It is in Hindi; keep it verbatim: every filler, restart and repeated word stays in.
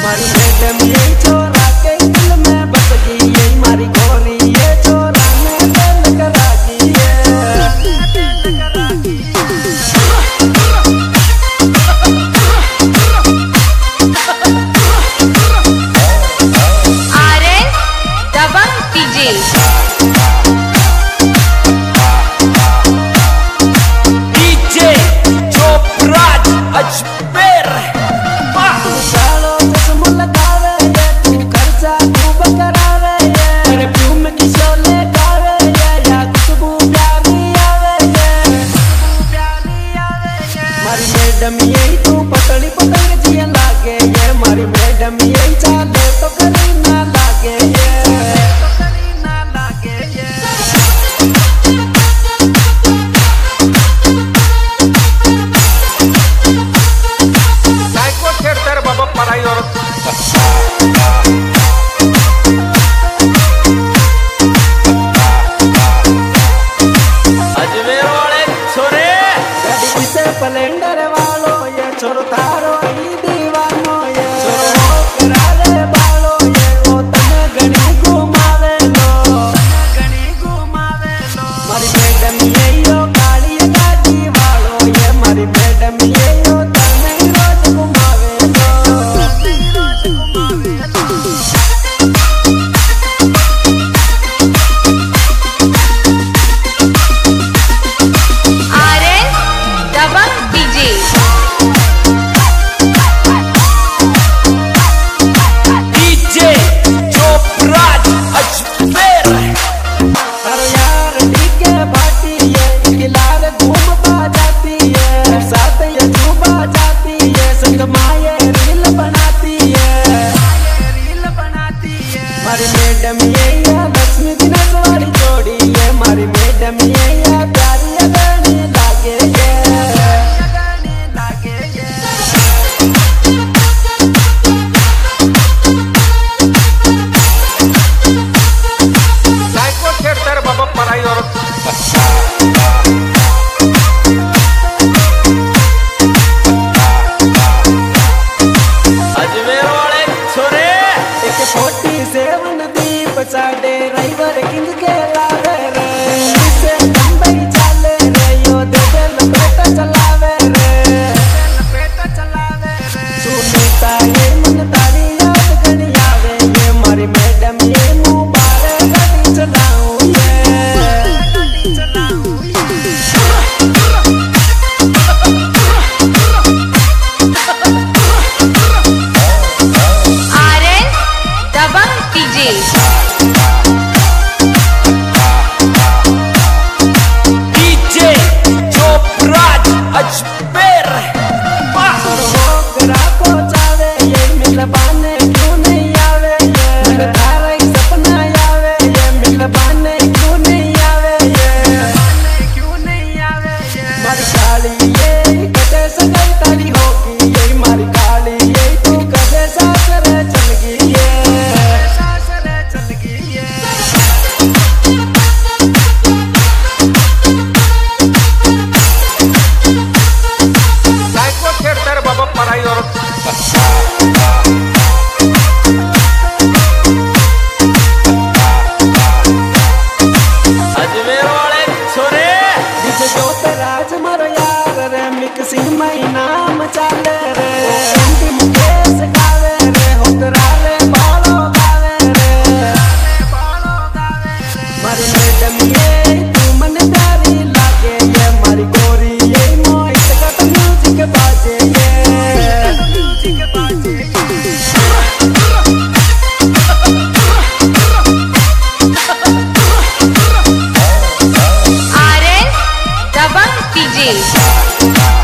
मारी मैडम ये छोरा के दिल में बस गई ये मारी गोरी ये छोरा में दिल करा गई RS Dabang DJ DJ Chopraj Ajmer madam यही तू पतली पतंग जिया लागे ये मारी मैडम यही चाले तो करी ना लागे ये तो करी ना लागे ये साइको खेड़तर बाबा पढ़ाई और अजमेर वाले छोरे गाड़ी से स्प्लेंडर वालो ये छोरो थारो ई दीवानो ये छोरो कराले बालो ये ओ तने गणी घुमावे लो तने गणी घुमावे लो मारी मैडम ये यो काली गाड़ी वालो ये मारी मैडम ये यो तने रोज घुमावे लो तने रोज घुमावे लो RS Dabang DJ DJ Chopraj Ajmer अरे यार डीके बाटी है किलार घूम पा जाती है साथ ये झूबा जाती है संग माये रील बनाती है रील बनाती है मारी मैडम ये या लक्ष्मी दिनेश वाली जोड़ी है मारी मैडम ये या प्यारी अगनी लागे ये अगनी लागे ये साइको खेड़तर बाबा पढ़ाई और अजमेर वाले छोरे एक फोर्टी सेवन दीप साडे ड्राइवर किंग के लावे रे से बम्बई चाले रे यो दे दे लपेटा चलावे रे लपेटा चलावे रे सुनीता ये मन तारी याद गनी आवे ये मारी मैडम ये मुबारक गाड़ी चलाऊं ये गाड़ी चलाऊं RS Dabang DJ DJ Chopraj Ajmer होकरा को चावे ये मिलबाने क्यों नहीं आवे ये मिल तारा ही सपना आवे ये मिलबाने क्यों नहीं आवे ये क्यों नहीं आवे ये मारी काली ये कटे सगाई तारी होगी ये मारी काली ये तू कदे सासरे चल गई ये सासरे चल गई ये साइको खेड़तर बाबा पढ़ाई और अजमेर वाले छोरे जिसे जोत राज मर यार रे मिक्सिंग मई नाम चाले रे एमपी मुकेश गावे रे होतरा रे बालो गावे रे बालो गावे रे मारी मैडम ये तू मन प्यारी लागे ये मारी गोरी ये मोहित का तो म्यूजिक बाजे ये म्यूजिक बाजे आरएस दबंग डीजे